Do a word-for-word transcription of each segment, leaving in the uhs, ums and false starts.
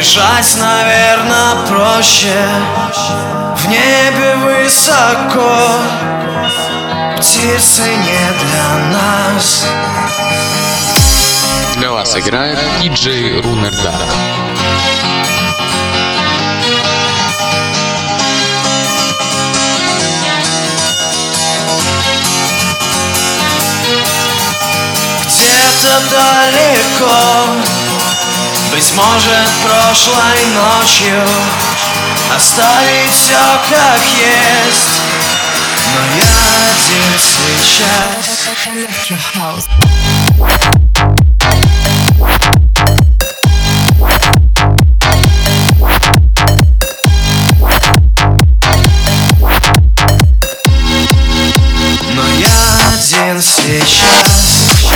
Бежать, наверное, проще. В небе высоко, птицы не для нас. Для вас играет диджей Runner Dark. Где-то далеко, быть может, прошлой ночью оставить все как есть, но я один сейчас. Но я один сейчас.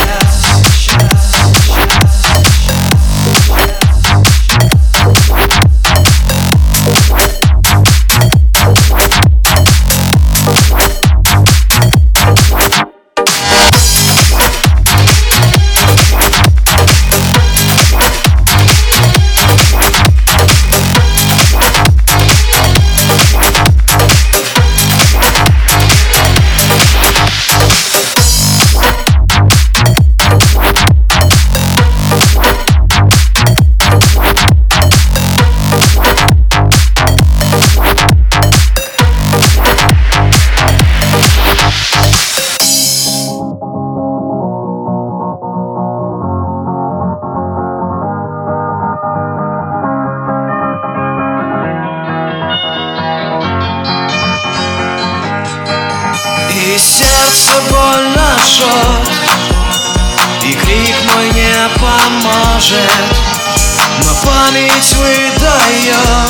И сердце больно жжет, и крик мой не поможет, но память выдает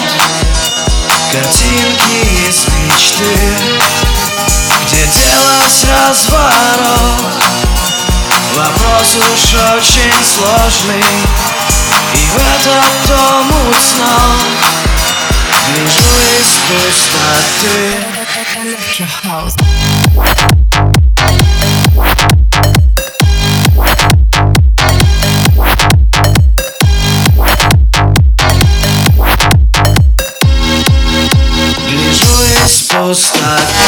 картинки из мечты, где делать разворот. Вопрос уж очень сложный, и в этот дом уснул. Гляжу из пустоты. Гляжу из пустоты.